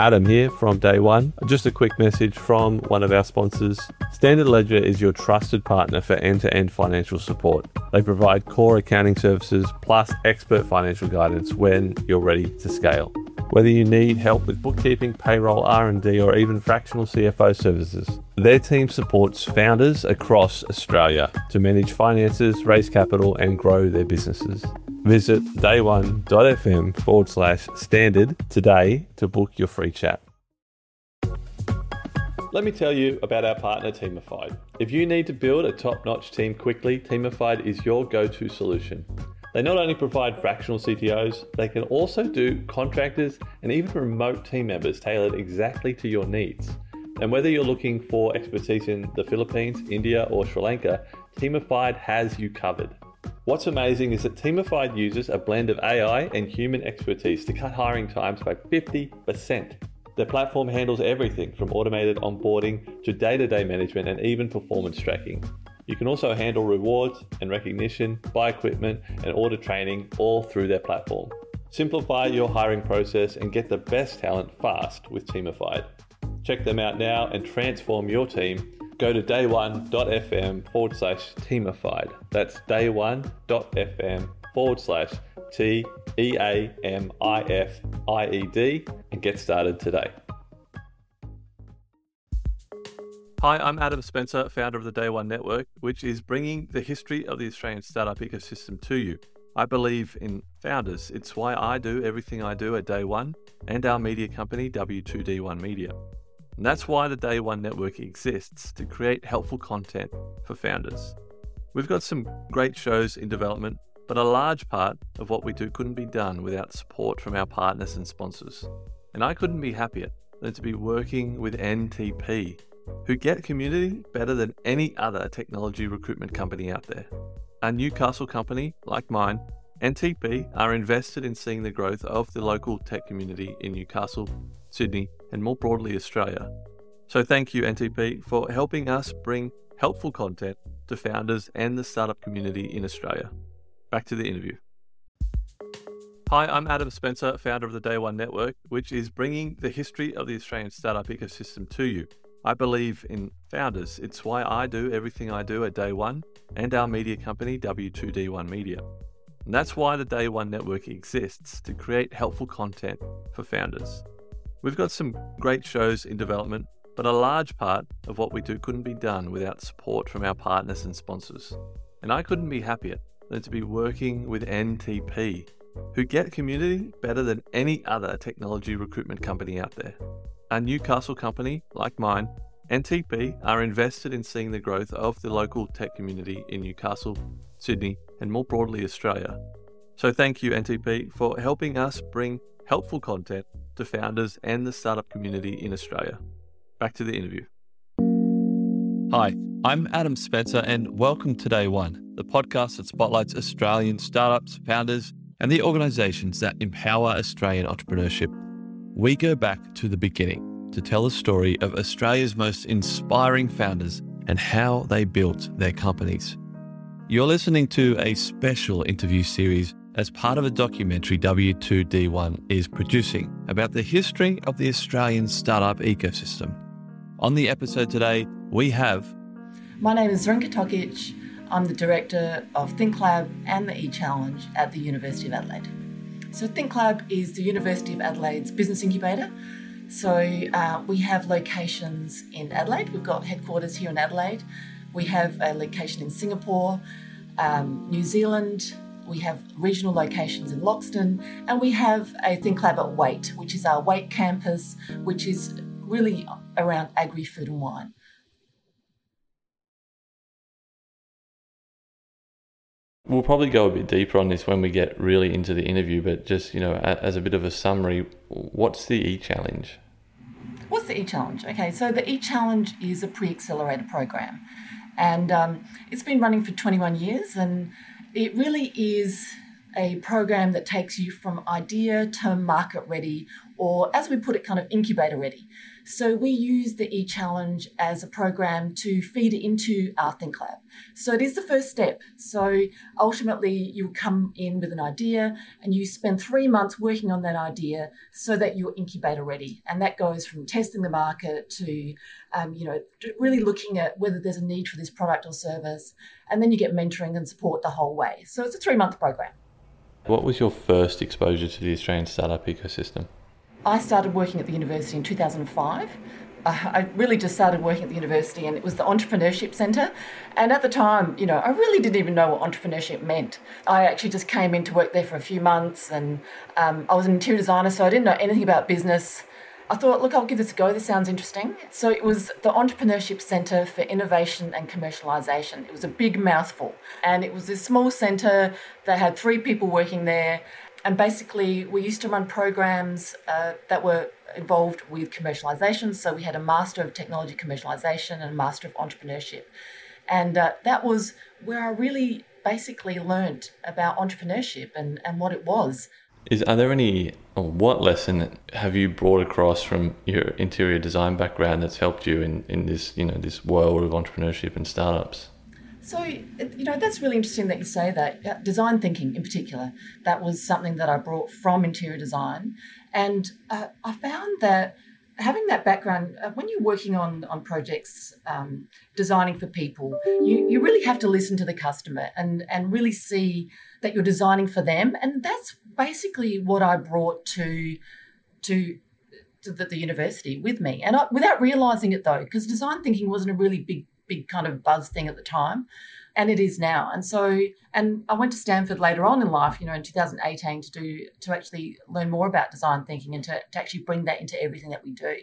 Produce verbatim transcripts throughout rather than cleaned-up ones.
Adam here from Day One. Just a quick message from one of our sponsors. Standard Ledger is your trusted partner for end-to-end financial support. They provide core accounting services plus expert financial guidance when you're ready to scale. Whether you need help with bookkeeping, payroll, R and D, or even fractional C F O services, their team supports founders across Australia to manage finances, raise capital, and grow their businesses. Visit dayone.fm forward slash standard today to book your free chat. Let me tell you about our partner, Teamified. If you need to build a top-notch team quickly, Teamified is your go-to solution. They not only provide fractional C T Os, they can also do contractors and even remote team members tailored exactly to your needs. And whether you're looking for expertise in the Philippines, India, or Sri Lanka, Teamified has you covered. What's amazing is that Teamified uses a blend of A I and human expertise to cut hiring times by fifty percent. Their platform handles everything from automated onboarding to day-to-day management and even performance tracking. You can also handle rewards and recognition, buy equipment, and order training all through their platform. Simplify your hiring process and get the best talent fast with Teamified. Check them out now and transform your team. Go to dayone.fm forward slash Teamified. That's dayone.fm forward slash T E A M I F I E D and get started today. Hi, I'm Adam Spencer, founder of the Day One Network, which is bringing the history of the Australian startup ecosystem to you. I believe in founders. It's why I do everything I do at Day One and our media company, W two D one Media. And that's why the Day One Network exists, to create helpful content for founders. We've got some great shows in development, but a large part of what we do couldn't be done without support from our partners and sponsors. And I couldn't be happier than to be working with N T P, who get community better than any other technology recruitment company out there. A Newcastle company like mine, N T P are invested in seeing the growth of the local tech community in Newcastle, Sydney, and more broadly Australia. So thank you, N T P, for helping us bring helpful content to founders and the startup community in Australia. Back to the interview. Hi, I'm Adam Spencer, founder of the Day One Network, which is bringing the history of the Australian startup ecosystem to you. I believe in founders. It's why I do everything I do at Day One and our media company, W two D one Media. And that's why the Day One Network exists, to create helpful content for founders. We've got some great shows in development, but a large part of what we do couldn't be done without support from our partners and sponsors. And I couldn't be happier than to be working with N T P, who get community better than any other technology recruitment company out there. A Newcastle company like mine, N T P are invested in seeing the growth of the local tech community in Newcastle, Sydney, and more broadly Australia. So thank you, N T P, for helping us bring helpful content to founders and the startup community in Australia. Back to the interview. Hi, I'm Adam Spencer, and welcome to Day One, the podcast that spotlights Australian startups, founders, and the organisations that empower Australian entrepreneurship. We go back to the beginning to tell the story of Australia's most inspiring founders and how they built their companies. You're listening to a special interview series as part of a documentary W two D one is producing about the history of the Australian startup ecosystem. On the episode today, we have... My name is Zrinka Tokic. I'm the director of ThinkLab and the eChallenge at the University of Adelaide. So ThinkLab is the University of Adelaide's business incubator. So uh, we have locations in Adelaide. We've got headquarters here in Adelaide. We have a location in Singapore, um, New Zealand. We have regional locations in Loxton, and we have a ThinkLab at Wait, which is our Wait campus, which is really around agri, food and wine. We'll probably go a bit deeper on this when we get really into the interview, but just, you know, as a bit of a summary, what's the eChallenge? What's the eChallenge? Okay, so the eChallenge is a pre-accelerator program, and um, it's been running for twenty-one years, and it really is a program that takes you from idea to market ready, or as we put it, kind of incubator ready. So we use the eChallenge as a program to feed into our ThinkLab. So it is the first step. So ultimately you come in with an idea and you spend three months working on that idea so that you're incubator ready. And that goes from testing the market to, um, you know, really looking at whether there's a need for this product or service. And then you get mentoring and support the whole way. So it's a three-month program. What was your first exposure to the Australian startup ecosystem? I started working at the university in two thousand five. I really just started working at the university, and it was the Entrepreneurship Centre. And at the time, you know, I really didn't even know what entrepreneurship meant. I actually just came in to work there for a few months, and um, I was an interior designer, so I didn't know anything about business. I thought, look, I'll give this a go. This sounds interesting. So it was the Entrepreneurship Centre for Innovation and Commercialisation. It was a big mouthful. And it was this small centre that had three people working there. And basically, we used to run programs uh, that were involved with commercialisation. So we had a Master of Technology Commercialisation and a Master of Entrepreneurship. And uh, that was where I really basically learnt about entrepreneurship and, and what it was. Is Are there any, or what lesson have you brought across from your interior design background that's helped you in, in this, you know, this world of entrepreneurship and startups? So, you know, that's really interesting that you say that. Design thinking in particular, that was something that I brought from interior design. And uh, I found that having that background, uh, when you're working on, on projects, um, designing for people, you, you really have to listen to the customer and, and really see that you're designing for them. And that's basically what I brought to, to, to the, the university with me. And I, without realising it though, because design thinking wasn't a really big big kind of buzz thing at the time, and it is now. And so, and I went to Stanford later on in life, you know, in two thousand eighteen to do, to actually learn more about design thinking and to, to actually bring that into everything that we do.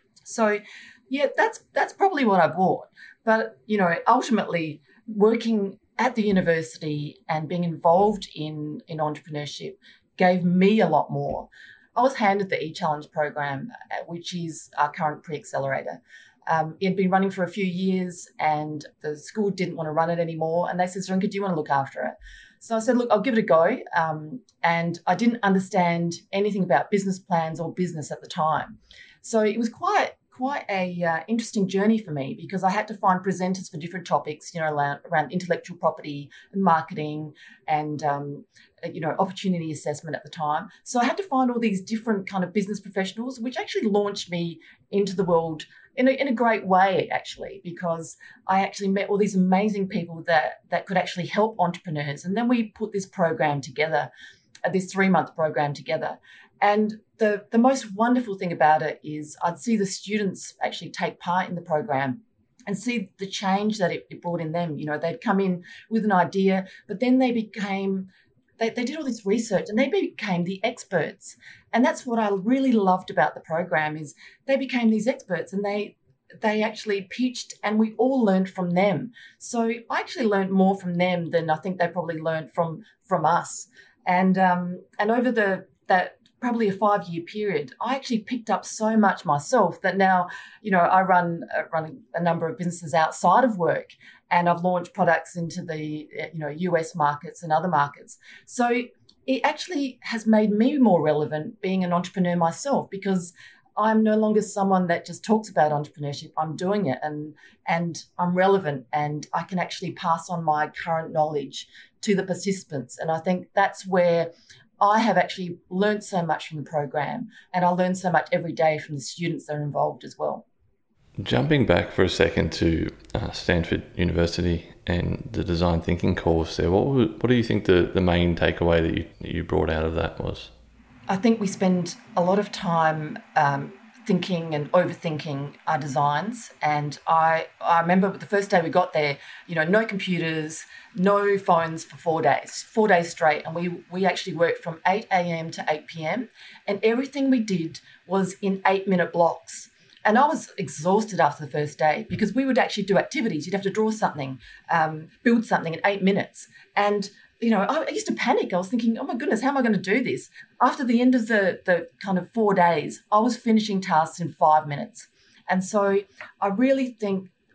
So yeah, that's, that's probably what I brought. But, you know, ultimately working at the university and being involved in, in entrepreneurship gave me a lot more. I was handed the eChallenge program, which is our current pre-accelerator. Um, it had been running for a few years and the school didn't want to run it anymore. And they said, Zrinka, do you want to look after it? So I said, look, I'll give it a go. Um, and I didn't understand anything about business plans or business at the time. So it was quite quite a uh, interesting journey for me because I had to find presenters for different topics, you know, around, around intellectual property and marketing and, um, you know, opportunity assessment at the time. So I had to find all these different kind of business professionals, which actually launched me into the world in a, in a great way, actually, because I actually met all these amazing people that, that could actually help entrepreneurs. And then we put this program together, uh, this three-month program together. And the, the most wonderful thing about it is I'd see the students actually take part in the program and see the change that it, it brought in them. You know, they'd come in with an idea, but then they became, they, they did all this research and they became the experts. And that's what I really loved about the program is they became these experts and they they actually pitched and we all learned from them. So I actually learned more from them than I think they probably learned from from us. And um, and over the that probably a five-year period, I actually picked up so much myself that now, you know, I run uh, run a number of businesses outside of work, and I've launched products into the you know U S markets and other markets. So it actually has made me more relevant being an entrepreneur myself because I'm no longer someone that just talks about entrepreneurship. I'm doing it and and I'm relevant and I can actually pass on my current knowledge to the participants. And I think that's where I have actually learned so much from the program, and I learn so much every day from the students that are involved as well. Jumping back for a second to uh, Stanford University and the design thinking course there, what would, what do you think the, the main takeaway that you, that you brought out of that was? I think we spend a lot of time um, thinking and overthinking our designs. And I, I remember the first day we got there, you know, no computers, no phones for four days, four days straight. And we, we actually worked from eight a.m. to eight p.m. And everything we did was in eight-minute blocks. And I was exhausted after the first day because we would actually do activities. You'd have to draw something, um, build something in eight minutes. And, you know, I used to panic. I was thinking, oh my goodness, how am I going to do this? After the end of the, the kind of four days, I was finishing tasks in five minutes. And so I really think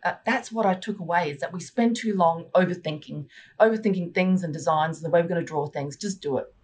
uh, that's what I took away, is that we spend too long overthinking, overthinking things and designs and the way we're going to draw things. Just do it.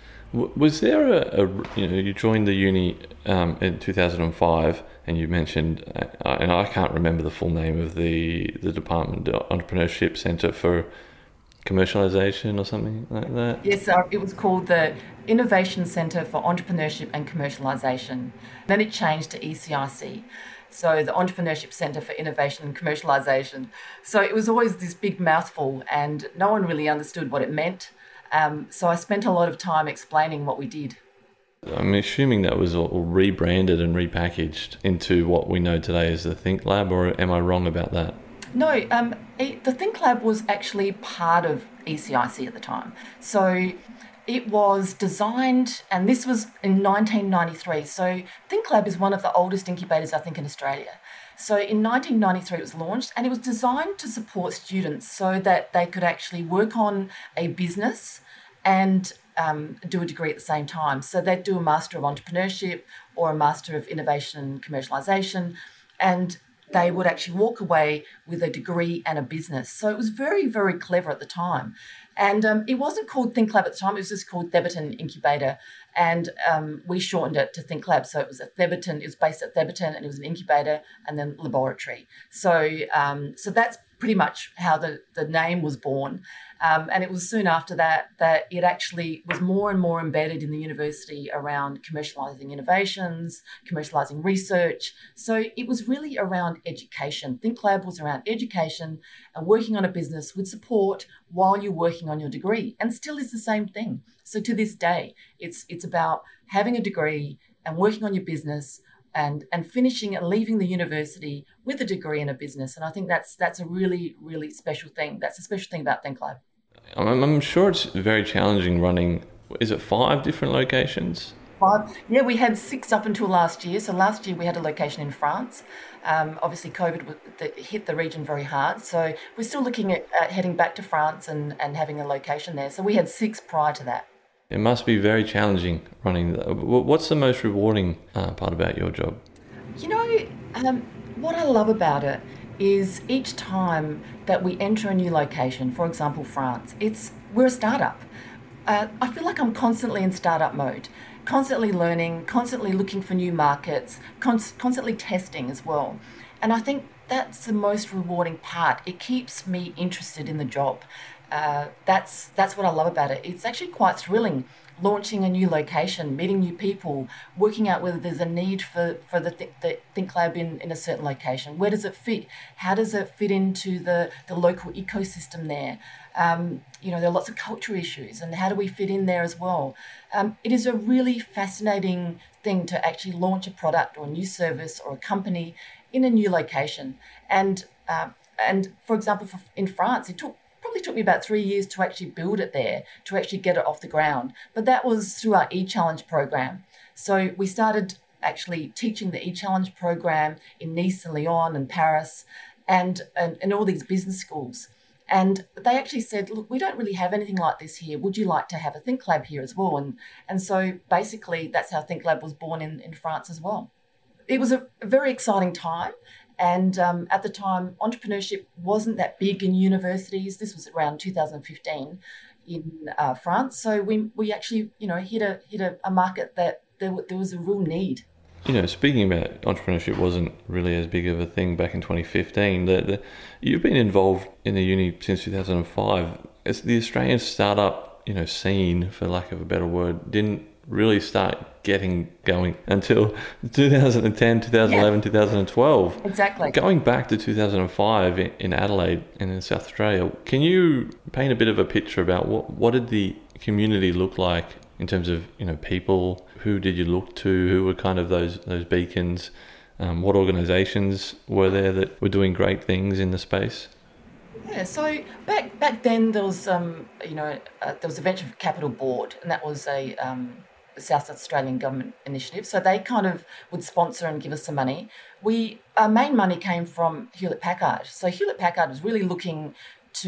Was there a, a you know, you joined the uni um, in two thousand five, and you mentioned, uh, and I can't remember the full name of the, the department, the Entrepreneurship Centre for Commercialisation or something like that? Yes, uh, it was called the Innovation Centre for Entrepreneurship and Commercialisation. Then it changed to E C I C. So the Entrepreneurship Centre for Innovation and Commercialisation. So it was always this big mouthful and no one really understood what it meant. Um, so I spent a lot of time explaining what we did. I'm assuming that was all rebranded and repackaged into what we know today as the Think Lab, or am I wrong about that? No, um, it, the Think Lab was actually part of E C I C at the time. So it was designed, and this was in nineteen ninety-three. So Think Lab is one of the oldest incubators, I think, in Australia. So in nineteen ninety-three it was launched, and it was designed to support students so that they could actually work on a business and um, do a degree at the same time. So they'd do a Master of Entrepreneurship or a Master of Innovation and Commercialisation, and they would actually walk away with a degree and a business. So it was very, very clever at the time. And um, it wasn't called Think Lab at the time, it was just called Theberton Incubator. And um, we shortened it to Think Lab. So it was at Theberton, it was based at Theberton, and it was an incubator and then laboratory. So um, so that's pretty much how the, the name was born. Um, and it was soon after that that it actually was more and more embedded in the university around commercialising innovations, commercialising research. So it was really around education. Think Lab was around education and working on a business with support while you're working on your degree, and still is the same thing. So to this day, it's it's about having a degree and working on your business and and finishing and leaving the university with a degree in a business. And I think that's that's a really, really special thing. That's a special thing about Think Lab. I'm, I'm sure it's very challenging running, is it five different locations? Five. Yeah, we had six up until last year. So last year we had a location in France. Um, obviously, COVID was, the, hit the region very hard. So we're still looking at, at heading back to France and, and having a location there. So we had six prior to that. It must be very challenging running. What's the most rewarding uh, part about your job? You know, um, what I love about it is each time that we enter a new location, for example, France, it's we're a startup. Uh, I feel like I'm constantly in startup mode, constantly learning, constantly looking for new markets, cons- constantly testing as well. And I think that's the most rewarding part. It keeps me interested in the job. Uh, that's that's what I love about it. It's actually quite thrilling, launching a new location, meeting new people, working out whether there's a need for, for the, th- the Think Lab in, in a certain location. Where does it fit? How does it fit into the, the local ecosystem there? Um, you know, there are lots of cultural issues, and how do we fit in there as well? Um, it is a really fascinating thing to actually launch a product or a new service or a company in a new location. And, uh, and for example, for, in France, it took probably took me about three years to actually build it there, to actually get it off the ground. But that was through our eChallenge program. So we started actually teaching the eChallenge program in Nice and Lyon and Paris and, and, and all these business schools. And they actually said, look, we don't really have anything like this here. Would you like to have a Think Lab here as well? And, and so basically that's how Think Lab was born in, in France as well. It was a, a very exciting time. And um, at the time, entrepreneurship wasn't that big in universities. This was around two thousand fifteen in uh, France. So we we actually, you know, hit a hit a, a market that there, there was a real need. You know, speaking about entrepreneurship wasn't really as big of a thing back in twenty fifteen. The, the, you've been involved in the uni since two thousand five. It's the Australian startup, you know, scene, for lack of a better word, didn't really start getting going until two thousand ten, two thousand eleven, yeah. two thousand twelve. Exactly. Going back to two thousand five in Adelaide and in South Australia, can you paint a bit of a picture about what, what did the community look like in terms of, you know, people? Who did you look to? Who were kind of those those beacons? Um, what organisations were there that were doing great things in the space? Yeah, so back back then there was um you know uh, there was a venture capital board, and that was a um. South Australian government initiative. So they kind of would sponsor and give us some money. We our main money came from Hewlett Packard. So Hewlett Packard was really looking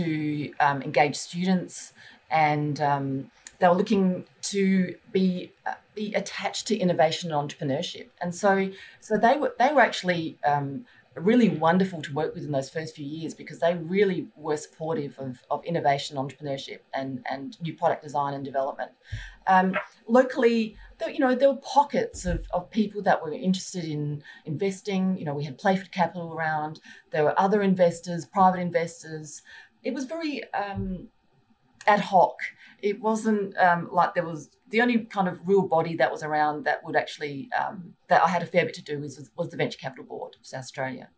to um, engage students, and um, they were looking to be uh, be attached to innovation and entrepreneurship. And so so they were they were actually um, really wonderful to work with in those first few years because they really were supportive of, of innovation, entrepreneurship, and, and new product design and development. Um, locally, there, you know, there were pockets of, of people that were interested in investing. You know, we had Playford Capital around. There were other investors, private investors. It was very um, ad hoc. It wasn't um, like there was the only kind of real body that was around that would actually um, that I had a fair bit to do with was, was the Venture Capital Board of South Australia.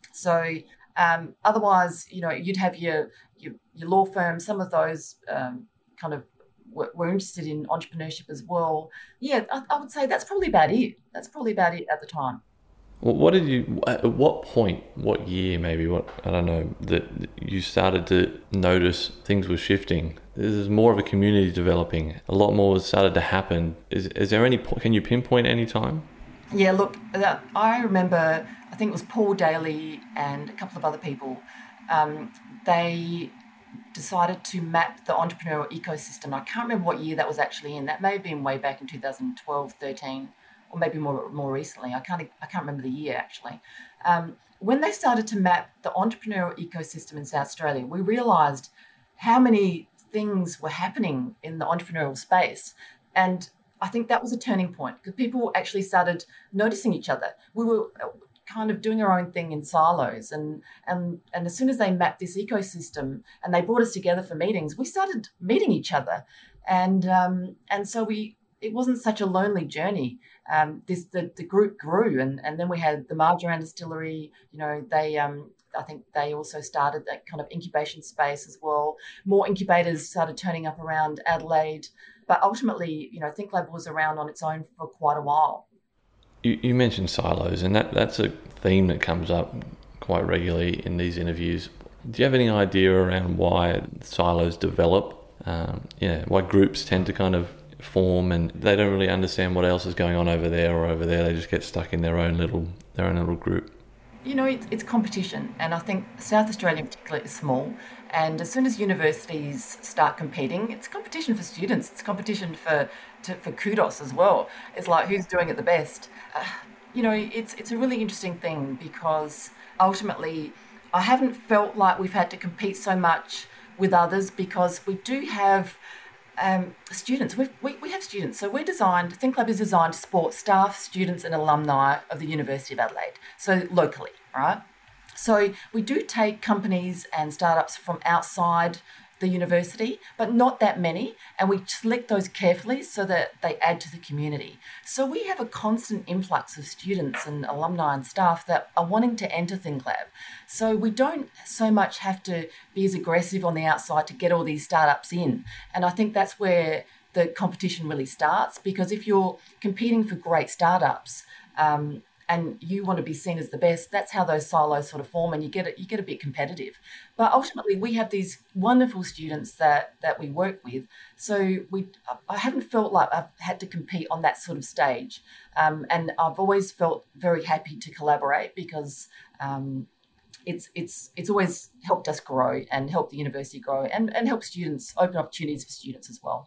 So um, otherwise, you know, you'd have your your, your law firm. Some of those um, kind of were, were interested in entrepreneurship as well. Yeah, I, I would say that's probably about it. That's probably about it at the time. Well, what did you? At what point? What year? Maybe what? I don't know. That you started to notice things were shifting. There's more of a community developing. A lot more started to happen. Is is there any? Can you pinpoint any time? Yeah, look, I remember. I think it was Paul Daly and a couple of other people. Um, they decided to map the entrepreneurial ecosystem. I can't remember what year that was actually in. That may have been way back in two thousand twelve, thirteen. Or maybe more more recently. I can't I can't remember the year actually. Um, when they started to map the entrepreneurial ecosystem in South Australia, we realised how many things were happening in the entrepreneurial space, and I think that was a turning point because people actually started noticing each other. We were kind of doing our own thing in silos, and and and as soon as they mapped this ecosystem and they brought us together for meetings, we started meeting each other, and um, and so we. It wasn't such a lonely journey. Um, this the, the group grew, and, and then we had the Marjoram Distillery. You know, they um, I think they also started that kind of incubation space as well. More incubators started turning up around Adelaide, but ultimately, you know, ThinkLab was around on its own for quite a while. You, you mentioned silos, and that, that's a theme that comes up quite regularly in these interviews. Do you have any idea around why silos develop? Um, yeah, why groups tend to kind of form and they don't really understand what else is going on over there or over there. They just get stuck in their own little their own little group. You know, it's, it's competition, and I think South Australia in particular is small, and as soon as universities start competing, it's competition for students, it's competition for to, for kudos as well. It's like who's doing it the best. Uh, you know, it's it's a really interesting thing because ultimately I haven't felt like we've had to compete so much with others because we do have Um, students, We've, we we have students. So we're designed, ThinkLab is designed to support staff, students and alumni of the University of Adelaide, so locally, right? So we do take companies and startups from outside the university, but not that many, and we select those carefully so that they add to the community. So we have a constant influx of students and alumni and staff that are wanting to enter ThinkLab. So we don't so much have to be as aggressive on the outside to get all these startups in. And I think that's where the competition really starts, because if you're competing for great startups, um, and you want to be seen as the best, that's how those silos sort of form, and you get it, you get a bit competitive. But ultimately, we have these wonderful students that that we work with. So we, I haven't felt like I've had to compete on that sort of stage, um, and I've always felt very happy to collaborate because um, it's it's it's always helped us grow and help the university grow and and help students open opportunities for students as well.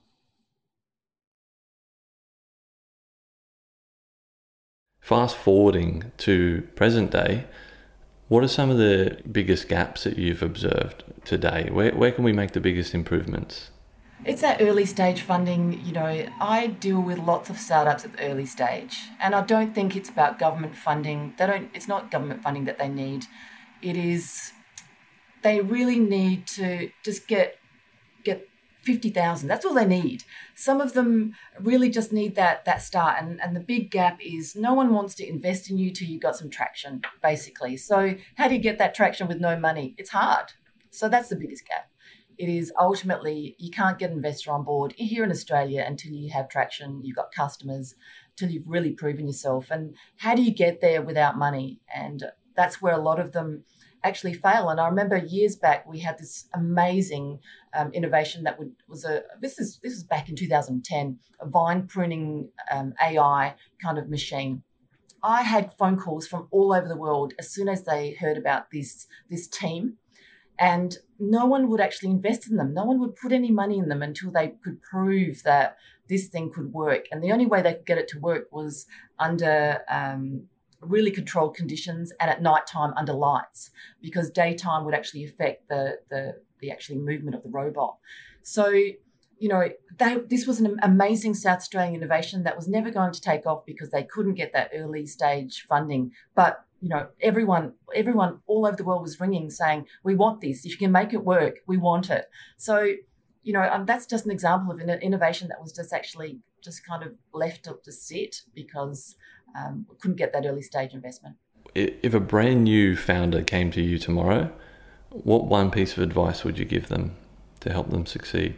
Fast forwarding to present day, what are some of the biggest gaps that you've observed today? Where where can we make the biggest improvements? It's that early stage funding. You know, I deal with lots of startups at the early stage, and I don't think it's about government funding. They don't. It's not government funding that they need. It is. They really need to just get get. fifty thousand. That's all they need. Some of them really just need that that start. And, and the big gap is no one wants to invest in you till you've got some traction, basically. So how do you get that traction with no money? It's hard. So that's the biggest gap. It is ultimately you can't get an investor on board here in Australia until you have traction, you've got customers, till you've really proven yourself. And how do you get there without money? And that's where a lot of them actually fail. And I remember years back we had this amazing um, innovation that would, was a this is this was back in two thousand ten, a vine pruning um, A I kind of machine. I had phone calls from all over the world as soon as they heard about this this team, and no one would actually invest in them. No one would put any money in them until they could prove that this thing could work. And the only way they could get it to work was under um, really controlled conditions and at nighttime under lights, because daytime would actually affect the the, the actual movement of the robot. So, you know, they, this was an amazing South Australian innovation that was never going to take off because they couldn't get that early stage funding. But, you know, everyone, everyone all over the world was ringing saying, we want this. If you can make it work, we want it. So, you know, um, that's just an example of an innovation that was just actually just kind of left to, to sit because um, we couldn't get that early stage investment. If a brand new founder came to you tomorrow, what one piece of advice would you give them to help them succeed?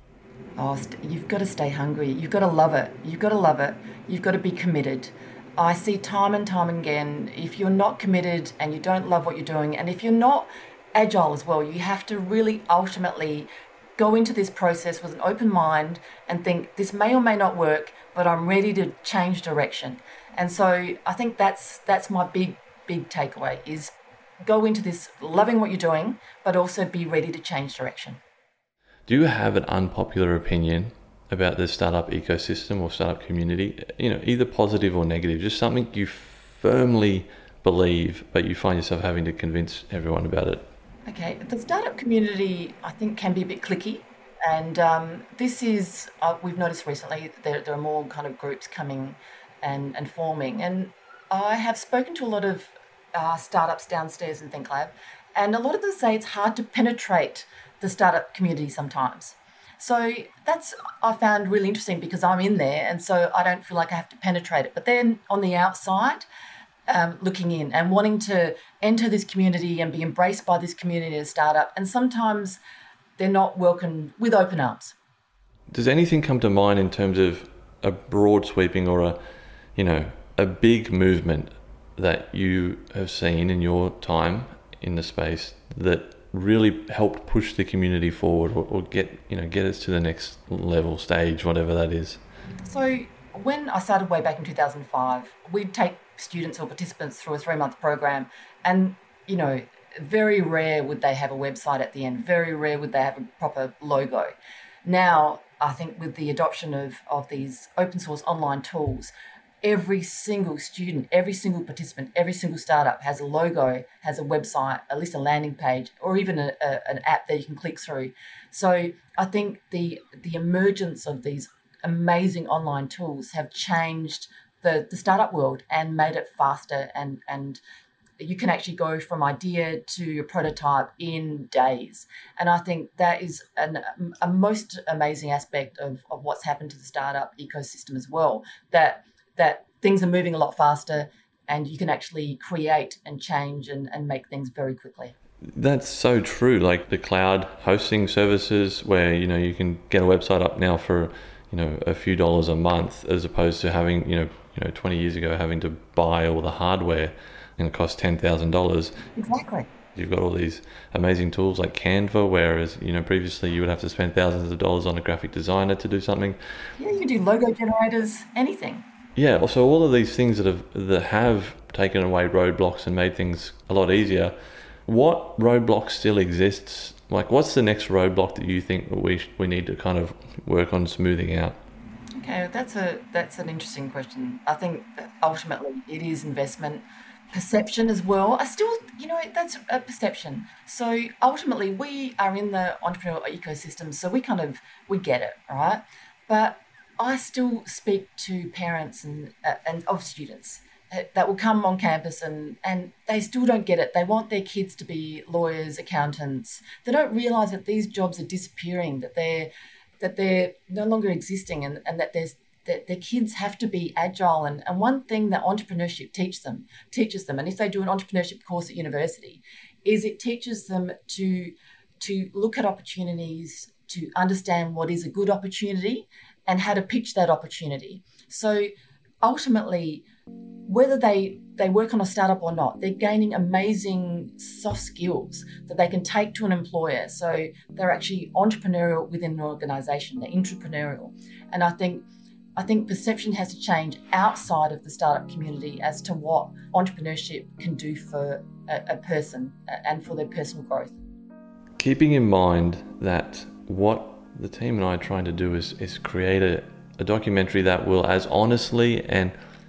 Oh, st- you've got to stay hungry. You've got to love it. You've got to love it. You've got to be committed. I see time and time again, if you're not committed and you don't love what you're doing, and if you're not agile as well, you have to really ultimately go into this process with an open mind and think this may or may not work, but I'm ready to change direction. And so I think that's that's my big, big takeaway is go into this loving what you're doing, but also be ready to change direction. Do you have an unpopular opinion about the startup ecosystem or startup community? You know, either positive or negative, just something you firmly believe, but you find yourself having to convince everyone about it. Okay, the startup community, I think, can be a bit cliquey. And um, this is, uh, we've noticed recently, there, there are more kind of groups coming and, and forming. And I have spoken to a lot of uh, startups downstairs in ThinkLab, and a lot of them say it's hard to penetrate the startup community sometimes. So that's, I found really interesting because I'm in there and so I don't feel like I have to penetrate it. But then on the outside, um, looking in and wanting to enter this community and be embraced by this community as a startup, and sometimes they're not welcomed with open arms. Does anything come to mind in terms of a broad sweeping or a, you know, a big movement that you have seen in your time in the space that really helped push the community forward or, or get, you know, get us to the next level, stage, whatever that is? So when I started way back in two thousand five, we'd take students or participants through a three-month program, and, you know, very rare would they have a website at the end. Very rare would they have a proper logo. Now, I think with the adoption of, of these open source online tools, every single student, every single participant, every single startup has a logo, has a website, at least a landing page, or even a, a, an app that you can click through. So I think the the emergence of these amazing online tools have changed the, the startup world and made it faster, and, and you can actually go from idea to a prototype in days. And I think that is an, a most amazing aspect of, of what's happened to the startup ecosystem as well, that that things are moving a lot faster and you can actually create and change and, and make things very quickly. That's so true. Like the cloud hosting services where, you know, you can get a website up now for, you know, a few dollars a month, as opposed to having, you know, you know, twenty years ago having to buy all the hardware and it cost ten thousand dollars. Exactly. You've got all these amazing tools like Canva, whereas, you know, previously you would have to spend thousands of dollars on a graphic designer to do something. Yeah, you can do logo generators, anything. Yeah, so all of these things that have that have taken away roadblocks and made things a lot easier. What roadblock still exists? Like, what's the next roadblock that you think we we need to kind of work on smoothing out? Okay, that's a that's an interesting question. I think that ultimately it is investment, perception as well. I still, you know, that's a perception. So ultimately, we are in the entrepreneurial ecosystem, so we kind of we get it, right? But I still speak to parents and uh, and of students uh, that will come on campus and, and they still don't get it. They want their kids to be lawyers, accountants. They don't realise that these jobs are disappearing, that they're that they're no longer existing, and, and that there's that their kids have to be agile. And, and one thing that entrepreneurship teach them teaches them, and if they do an entrepreneurship course at university, is it teaches them to to look at opportunities, to understand what is a good opportunity, and how to pitch that opportunity. So ultimately, whether they, they work on a startup or not, they're gaining amazing soft skills that they can take to an employer. So they're actually entrepreneurial within an organisation, they're entrepreneurial. And I think I think perception has to change outside of the startup community as to what entrepreneurship can do for a, a person and for their personal growth. Keeping in mind that what the team and I are trying to do is, is create a, a documentary that will as honestly and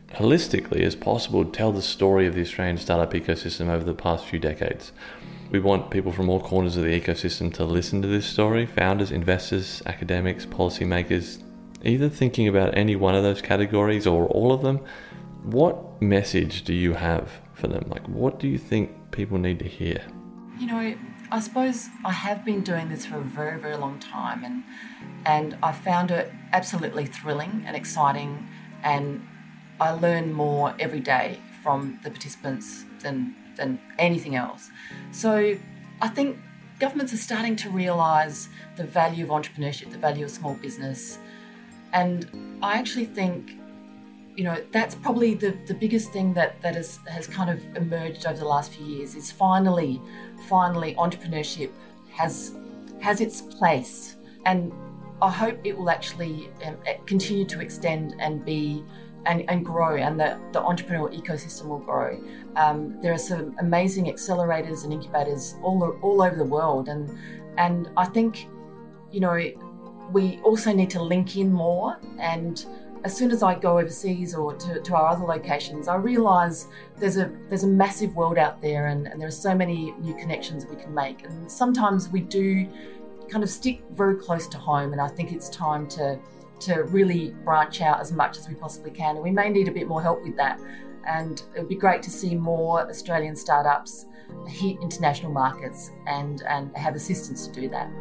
holistically as possible, tell the story of the Australian startup ecosystem over the past few decades. We want people from all corners of the ecosystem to listen to this story, founders, investors, academics, policymakers, either thinking about any one of those categories or all of them. What message do you have for them? Like, what do you think people need to hear? You know, I suppose I have been doing this for a very, very long time, and and I found it absolutely thrilling and exciting, and I learn more every day from the participants than than anything else. So I think governments are starting to realise the value of entrepreneurship, the value of small business, and I actually think, you know, that's probably the, the biggest thing that, that has, has kind of emerged over the last few years is finally, finally entrepreneurship has has its place. And I hope it will actually um, continue to extend and be and, and grow, and the, the entrepreneurial ecosystem will grow. Um, there are some amazing accelerators and incubators all, all over the world. And, and I think, you know, we also need to link in more. And as soon as I go overseas or to, to our other locations, I realise there's a there's a massive world out there, and, and there are so many new connections we can make. And sometimes we do kind of stick very close to home, and I think it's time to to really branch out as much as we possibly can. And we may need a bit more help with that. And it would be great to see more Australian startups hit international markets and, and have assistance to do that.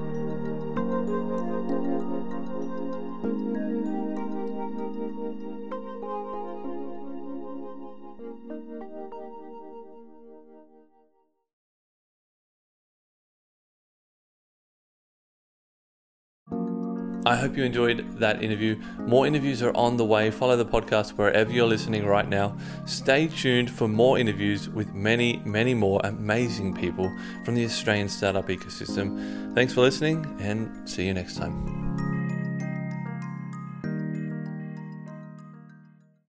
I hope you enjoyed that interview. More interviews are on the way. Follow the podcast wherever you're listening right now. Stay tuned for more interviews with many, many more amazing people from the Australian startup ecosystem. Thanks for listening, and see you next time.